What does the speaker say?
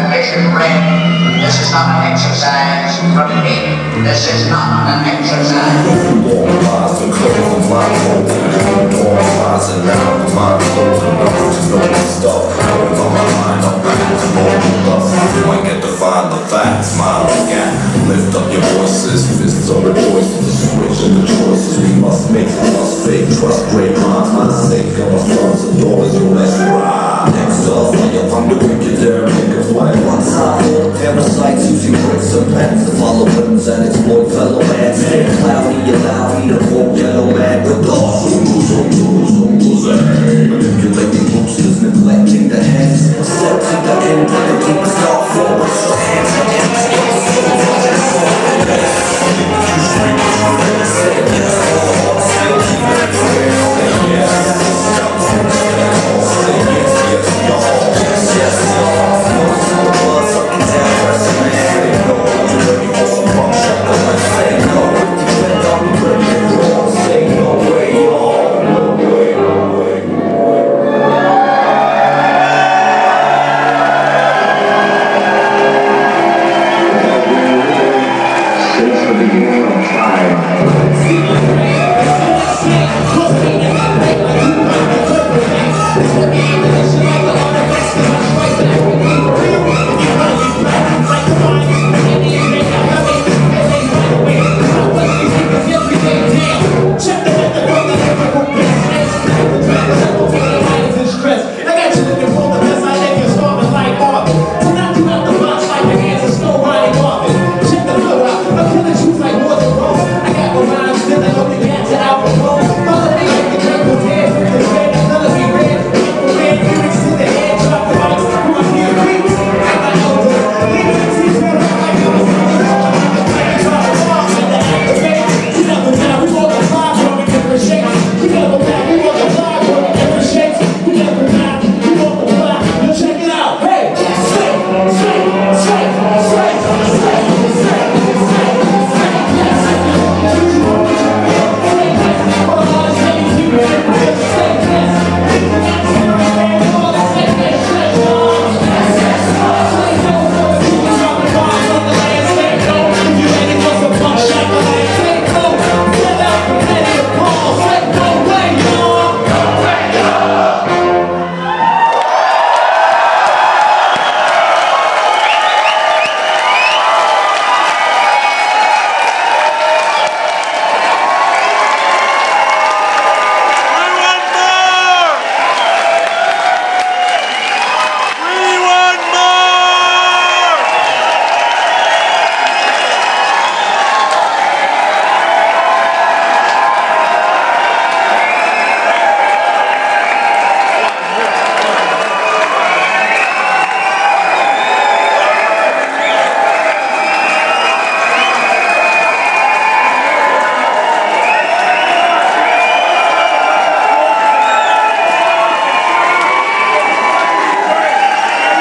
vision ring. This is not an exercise. Repeat, this is not an exercise. Warm eyes and close my mind. Warm eyes and now my mind's open up. No stop. Going on my mind, I'm back to more love. You ain't get to find the facts, smile again. Lift up your voices, fists are the voices. The switch of the choices we must make. We must fake, trust great minds. My sake of our sons and daughters, you let's ride. Next up, fire from the wicked there, make a flight. One side, parasites using bricks and pens to follow whims and exploit fellow man. Stay cloudy, allow me to quote yellow man with thoughts. Manipulating boosters, neglecting the heads, accepting the end of the deep stars.